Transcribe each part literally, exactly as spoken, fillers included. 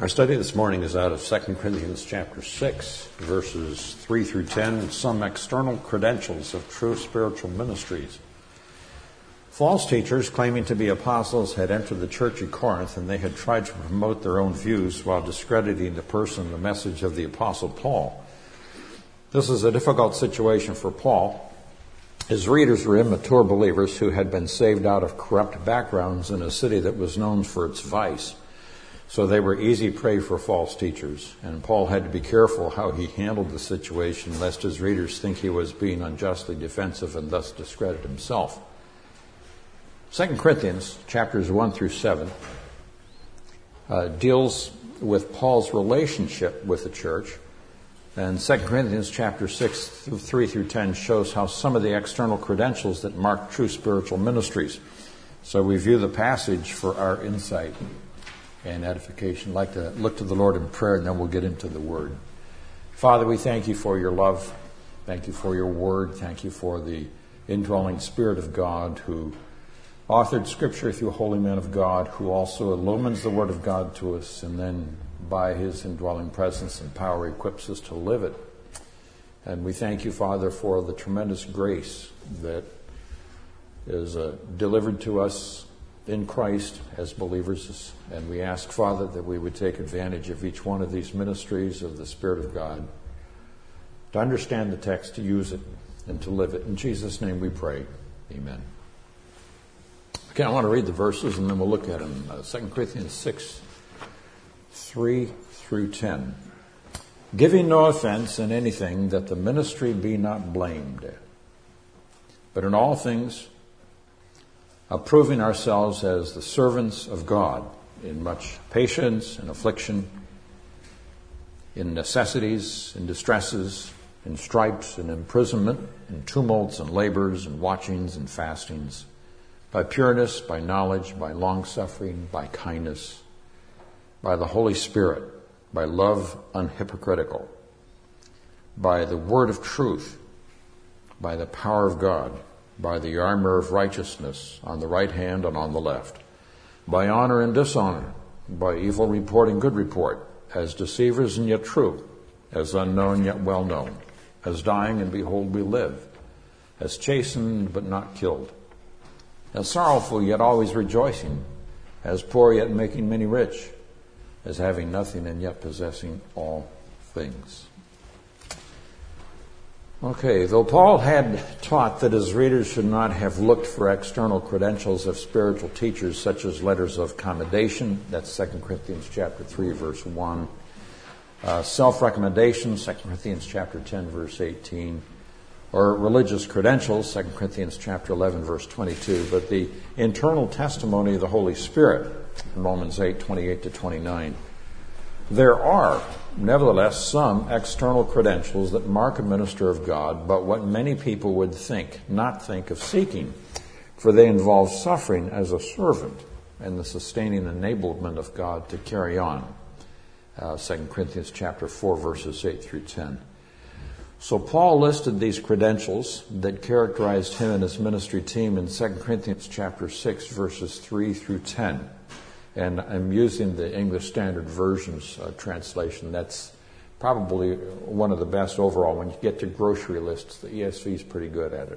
Our study this morning is out of Second Corinthians chapter six, verses three through ten, some external credentials of true spiritual ministries. False teachers claiming to be apostles had entered the church at Corinth, and they had tried to promote their own views while discrediting the person and the message of the apostle Paul. This is a difficult situation for Paul. His readers were immature believers who had been saved out of corrupt backgrounds in a city that was known for its vice. So they were easy prey for false teachers, and Paul had to be careful how he handled the situation, lest his readers think he was being unjustly defensive and thus discredit himself. Second Corinthians chapters one through seven uh, deals with Paul's relationship with the church, and Second Corinthians chapter six, three through ten shows how some of the external credentials that mark true spiritual ministries. So we view the passage for our insight and edification. I'd like to look to the Lord in prayer, and then we'll get into the Word. Father, we thank you for your love. Thank you for your Word. Thank you for the indwelling Spirit of God who authored Scripture through holy men of God, who also illumines the Word of God to us, and then by his indwelling presence and power equips us to live it. And we thank you, Father, for the tremendous grace that is uh, delivered to us in Christ as believers, and we ask, Father, that we would take advantage of each one of these ministries of the Spirit of God, to understand the text, to use it, and to live it. In Jesus' name we pray. Amen. Okay, I want to read the verses, and then we'll look at them. Uh, Second Corinthians six, three through ten. Giving no offense in anything, that the ministry be not blamed, but in all things approving ourselves as the servants of God, in much patience and affliction, in necessities, in distresses, in stripes and imprisonment, in tumults and labors and watchings and fastings, by pureness, by knowledge, by long-suffering, by kindness, by the Holy Spirit, by love unhypocritical, by the word of truth, by the power of God, by the armor of righteousness on the right hand and on the left, by honor and dishonor, by evil report and good report, as deceivers and yet true, as unknown yet well known, as dying and behold we live, as chastened but not killed, as sorrowful yet always rejoicing, as poor yet making many rich, as having nothing and yet possessing all things. Okay, though Paul had taught that his readers should not have looked for external credentials of spiritual teachers such as letters of commendation, that's Second Corinthians chapter three, verse one, uh, self-recommendation, Second Corinthians chapter ten, verse eighteen, or religious credentials, Second Corinthians chapter eleven, verse twenty-two, but the internal testimony of the Holy Spirit, Romans eight, twenty-eight to twenty-nine. There are, nevertheless, some external credentials that mark a minister of God, but what many people would think, not think of seeking, for they involve suffering as a servant and the sustaining enablement of God to carry on. Uh, Second Corinthians chapter four, verses eight through ten. So Paul listed these credentials that characterized him and his ministry team in Second Corinthians chapter six, verses three through ten. And I'm using the English Standard Version's uh, translation. That's probably one of the best overall. When you get to grocery lists, the E S V is pretty good at it.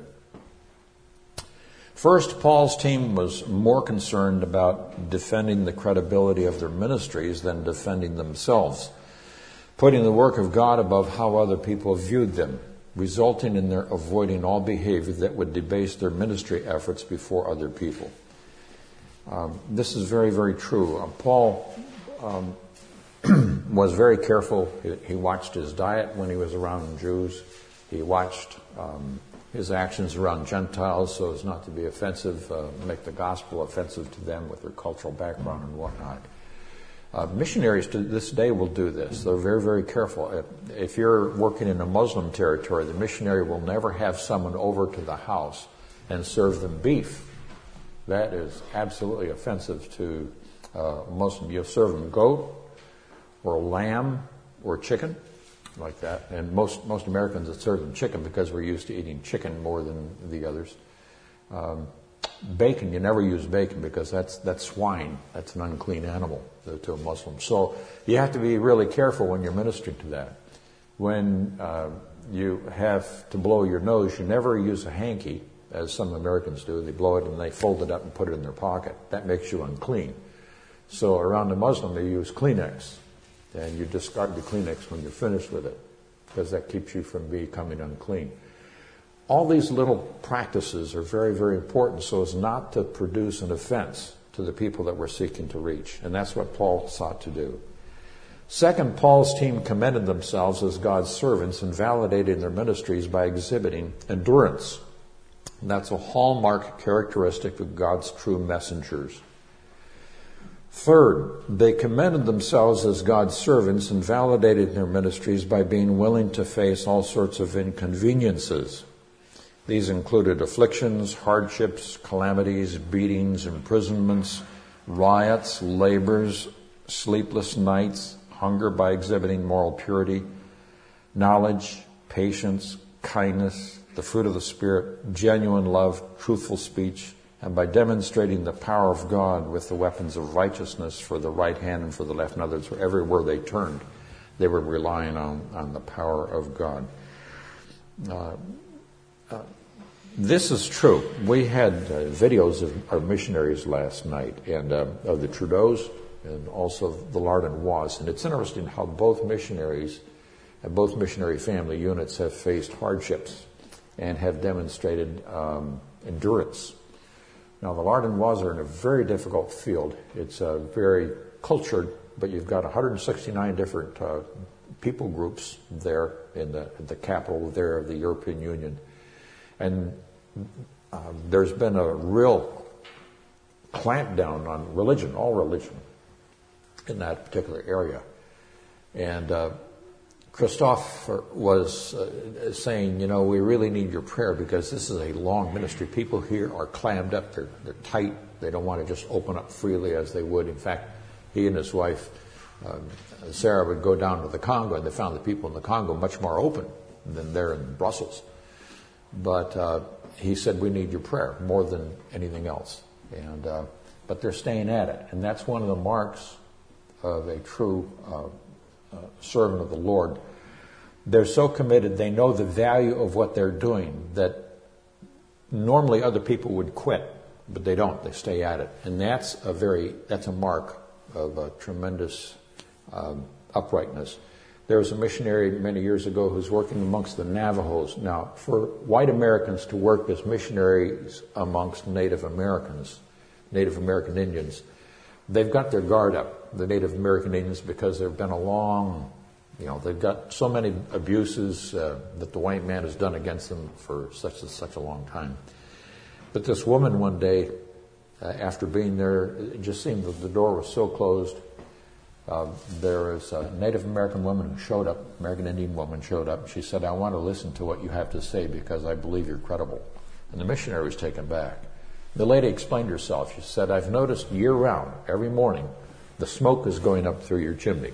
First, Paul's team was more concerned about defending the credibility of their ministries than defending themselves, putting the work of God above how other people viewed them, resulting in their avoiding all behavior that would debase their ministry efforts before other people. Um, this is very, very true. Uh, Paul um, was very careful. He, he watched his diet when he was around Jews. He watched um, his actions around Gentiles so as not to be offensive, uh, make the gospel offensive to them with their cultural background and whatnot. Uh, missionaries to this day will do this. They're very, very careful. If, if you're working in a Muslim territory, the missionary will never have someone over to the house and serve them beef. That is absolutely offensive to uh, Muslim. You'll serve them goat or lamb or chicken, like that. And most most Americans that serve them chicken because we're used to eating chicken more than the others. Um, bacon. You never use bacon because that's that's swine. That's an unclean animal to, to a Muslim. So you have to be really careful when you're ministering to that. When uh, you have to blow your nose, you never use a hanky, as some Americans do. They blow it and they fold it up and put it in their pocket. That makes you unclean. So around a Muslim, they use Kleenex, and you discard the Kleenex when you're finished with it, because that keeps you from becoming unclean. All these little practices are very, very important so as not to produce an offense to the people that we're seeking to reach. And that's what Paul sought to do. Second, Paul's team commended themselves as God's servants and validated their ministries by exhibiting endurance. And that's a hallmark characteristic of God's true messengers. Third, they commended themselves as God's servants and validated their ministries by being willing to face all sorts of inconveniences. These included afflictions, hardships, calamities, beatings, imprisonments, riots, labors, sleepless nights, hunger by exhibiting moral purity, knowledge, patience, kindness, the fruit of the Spirit, genuine love, truthful speech, and by demonstrating the power of God with the weapons of righteousness for the right hand and for the left. In other words, everywhere they turned, they were relying on, on the power of God. Uh, uh, this is true. We had uh, videos of our missionaries last night, and uh, of the Trudeaus, and also the Lardon Was. And it's interesting how both missionaries and both missionary family units have faced hardships and have demonstrated um, endurance. Now, the Lardon Was are in a very difficult field. It's uh, very cultured, but you've got one hundred sixty-nine different uh, people groups there in the, in the capital there of the European Union. And uh, there's been a real clamp down on religion, all religion, in that particular area. And uh, Christophe was uh, saying, you know, we really need your prayer because this is a long ministry. People here are clammed up. They're, they're tight. They don't want to just open up freely as they would. In fact, he and his wife, um, Sarah, would go down to the Congo, and they found the people in the Congo much more open than there in Brussels. But uh, he said, we need your prayer more than anything else. And uh, but they're staying at it. And that's one of the marks of a true uh, uh, servant of the Lord. They're so committed, they know the value of what they're doing, that normally other people would quit, but they don't. They stay at it. And that's a very, that's a mark of a tremendous um, uprightness. There was a missionary many years ago who was working amongst the Navajos. Now, for white Americans to work as missionaries amongst Native Americans, Native American Indians, they've got their guard up, the Native American Indians, because there have been a long, you know, they've got so many abuses uh, that the white man has done against them for such and such a long time. But this woman one day, uh, after being there, it just seemed that the door was so closed. Uh, there was a Native American woman who showed up, American Indian woman showed up. She said, I want to listen to what you have to say because I believe you're credible. And the missionary was taken back. The lady explained herself. She said, I've noticed year-round, every morning, the smoke is going up through your chimney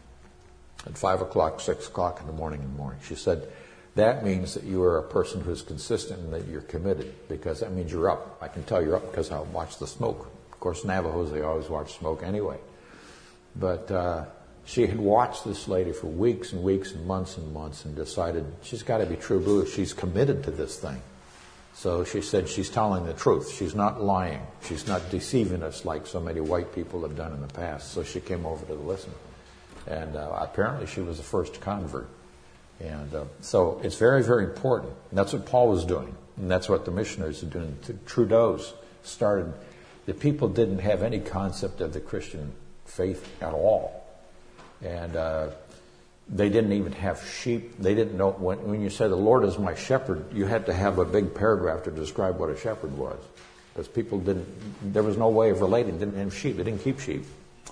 at five o'clock, six o'clock in the morning in the morning. She said, that means that you are a person who's consistent and that you're committed, because that means you're up. I can tell you're up because I'll watch the smoke. Of course, Navajos, they always watch smoke anyway. But uh, she had watched this lady for weeks and weeks and months and months and decided she's got to be true blue. She's committed to this thing. So she said she's telling the truth. She's not lying. She's not deceiving us like so many white people have done in the past. So she came over to listen. And uh, apparently she was the first convert. And uh, so it's very, very important. And that's what Paul was doing. And that's what the missionaries are doing. The Trudeaus started. The people didn't have any concept of the Christian faith at all. And uh, they didn't even have sheep. They didn't know, when, when you said the Lord is my shepherd, you had to have a big paragraph to describe what a shepherd was. Because people didn't, there was no way of relating. They didn't have sheep. They didn't keep sheep.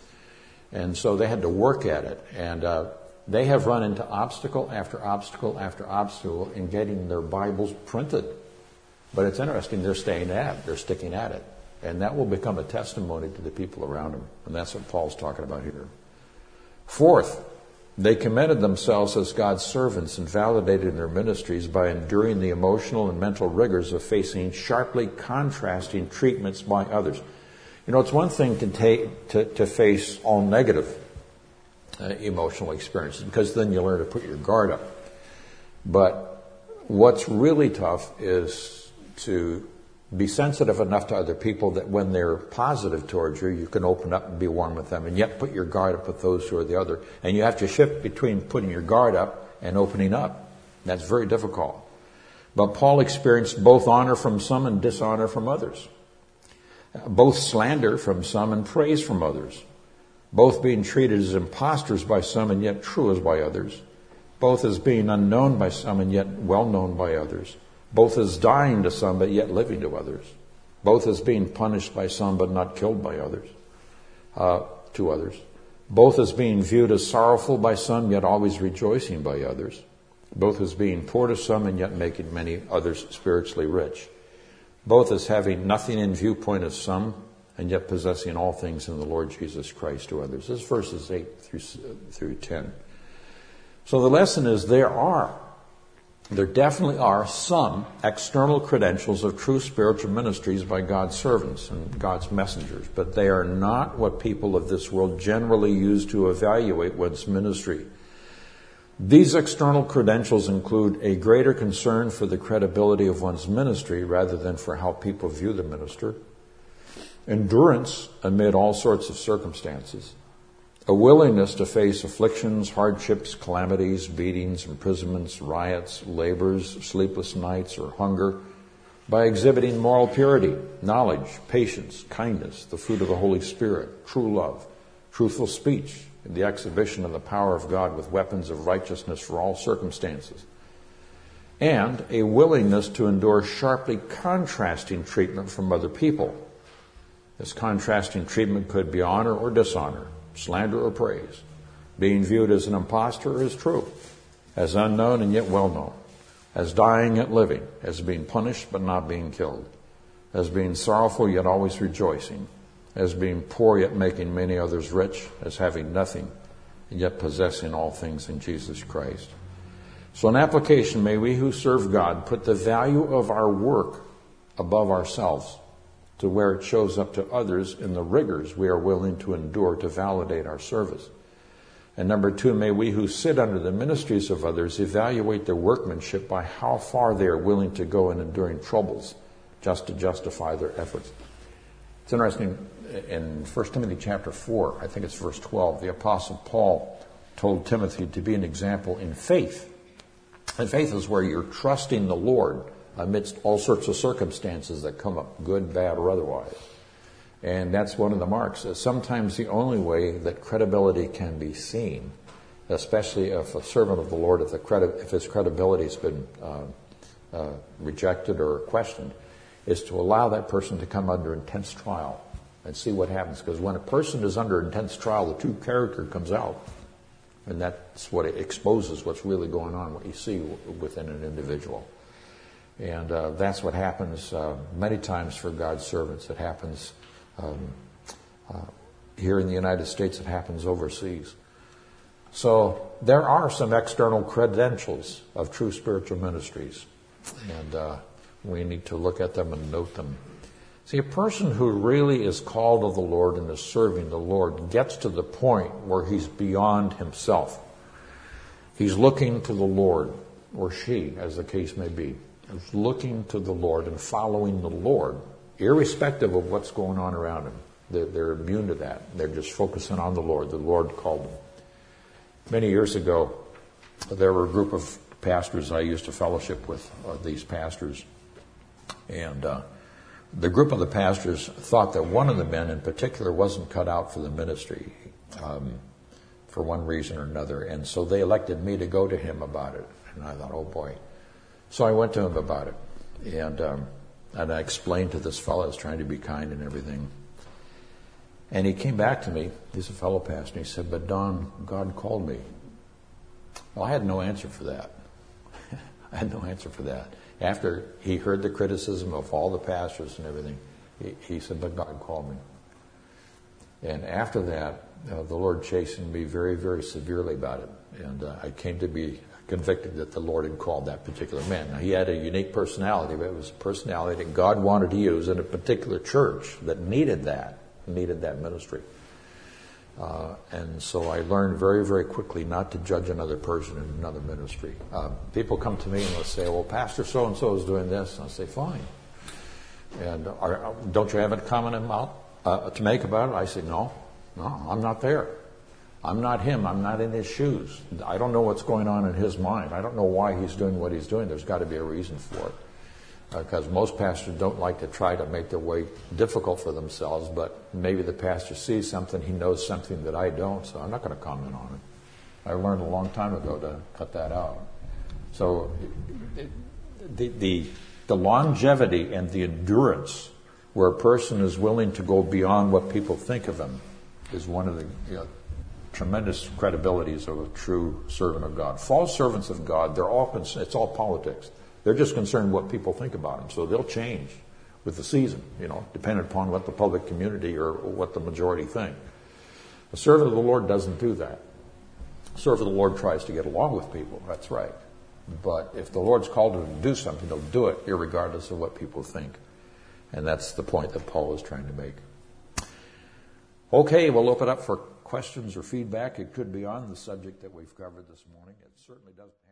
And so they had to work at it. And uh, they have run into obstacle after obstacle after obstacle in getting their Bibles printed. But it's interesting, they're staying at it. They're sticking at it. And that will become a testimony to the people around them. And that's what Paul's talking about here. Fourth, They commended themselves as God's servants and validated their ministries by enduring the emotional and mental rigors of facing sharply contrasting treatments by others. You know, it's one thing to take to, to face all negative uh, emotional experiences, because then you learn to put your guard up. But what's really tough is to be sensitive enough to other people that when they're positive towards you, you can open up and be warm with them, and yet put your guard up with those who are the other. And you have to shift between putting your guard up and opening up. That's very difficult. But Paul experienced both honor from some and dishonor from others. Both slander from some and praise from others. Both being treated as impostors by some and yet true as by others. Both as being unknown by some and yet well known by others. Both as dying to some, but yet living to others. Both as being punished by some, but not killed by others, uh, to others. Both as being viewed as sorrowful by some, yet always rejoicing by others. Both as being poor to some, and yet making many others spiritually rich. Both as having nothing in viewpoint of some, and yet possessing all things in the Lord Jesus Christ to others. This is verses eight through, through ten. So the lesson is there are There definitely are some external credentials of true spiritual ministries by God's servants and God's messengers, but they are not what people of this world generally use to evaluate one's ministry. These external credentials include a greater concern for the credibility of one's ministry rather than for how people view the minister, endurance amid all sorts of circumstances, a willingness to face afflictions, hardships, calamities, beatings, imprisonments, riots, labors, sleepless nights, or hunger by exhibiting moral purity, knowledge, patience, kindness, the fruit of the Holy Spirit, true love, truthful speech, and the exhibition of the power of God with weapons of righteousness for all circumstances, and a willingness to endure sharply contrasting treatment from other people. This contrasting treatment could be honor or dishonor, slander or praise, being viewed as an impostor or as true, as unknown and yet well known, as dying yet living, as being punished but not being killed, as being sorrowful yet always rejoicing, as being poor yet making many others rich, as having nothing and yet possessing all things in Jesus Christ. So in application, may we who serve God put the value of our work above ourselves, to where it shows up to others in the rigors we are willing to endure to validate our service. And number two, may we who sit under the ministries of others evaluate their workmanship by how far they are willing to go in enduring troubles just to justify their efforts. It's interesting, in First Timothy chapter four, I think it's verse twelve, the Apostle Paul told Timothy to be an example in faith. And faith is where you're trusting the Lord amidst all sorts of circumstances that come up, good, bad, or otherwise. And that's one of the marks. Sometimes the only way that credibility can be seen, especially if a servant of the Lord, if, the credi- if his credibility has been uh, uh, rejected or questioned, is to allow that person to come under intense trial and see what happens. Because when a person is under intense trial, the true character comes out. And that's what it exposes what's really going on, what you see w- within an individual. And uh, that's what happens uh, many times for God's servants. It happens um, uh, here in the United States. It happens overseas. So there are some external credentials of true spiritual ministries. And uh, we need to look at them and note them. See, a person who really is called of the Lord and is serving the Lord gets to the point where he's beyond himself. He's looking to the Lord, or she, as the case may be. Is looking to the Lord and following the Lord, irrespective of what's going on around him. They're, they're immune to that. They're just focusing on the Lord. The Lord called them. Many years ago, there were a group of pastors I used to fellowship with, uh, these pastors. And uh, the group of the pastors thought that one of the men in particular wasn't cut out for the ministry um, for one reason or another. And so they elected me to go to him about it. And I thought, oh boy. So I went to him about it, and um, and I explained to this fellow, I was trying to be kind and everything. And he came back to me, he's a fellow pastor, and he said, but Don, God called me. Well, I had no answer for that. I had no answer for that. After he heard the criticism of all the pastors and everything, he, he said, but God called me. And after that, uh, the Lord chastened me very, very severely about it. And uh, I came to be convicted that the Lord had called that particular man. Now, he had a unique personality, but it was a personality that God wanted to use in a particular church that needed that, needed that ministry. Uh, and so I learned very, very quickly not to judge another person in another ministry. Uh, people come to me and they'll say, well, Pastor so-and-so is doing this. And I'll say, fine. And are, don't you have a comment about, uh, to make about it? I say, no, no, I'm not there. I'm not him. I'm not in his shoes. I don't know what's going on in his mind. I don't know why he's doing what he's doing. There's got to be a reason for it. Because uh, most pastors don't like to try to make their way difficult for themselves, but maybe the pastor sees something, he knows something that I don't, so I'm not going to comment on it. I learned a long time ago to cut that out. So the, the, the longevity and the endurance where a person is willing to go beyond what people think of him is one of the you know, tremendous credibilities of a true servant of God. False servants of God, they're all it's all politics. They're just concerned what people think about them, so they'll change with the season, you know, depending upon what the public community or what the majority think. A servant of the Lord doesn't do that. A servant of the Lord tries to get along with people, that's right. But if the Lord's called him to do something, he'll do it irregardless of what people think. And that's the point that Paul is trying to make. Okay, we'll open up for questions or feedback. It could be on the subject that we've covered this morning. It certainly doesn't have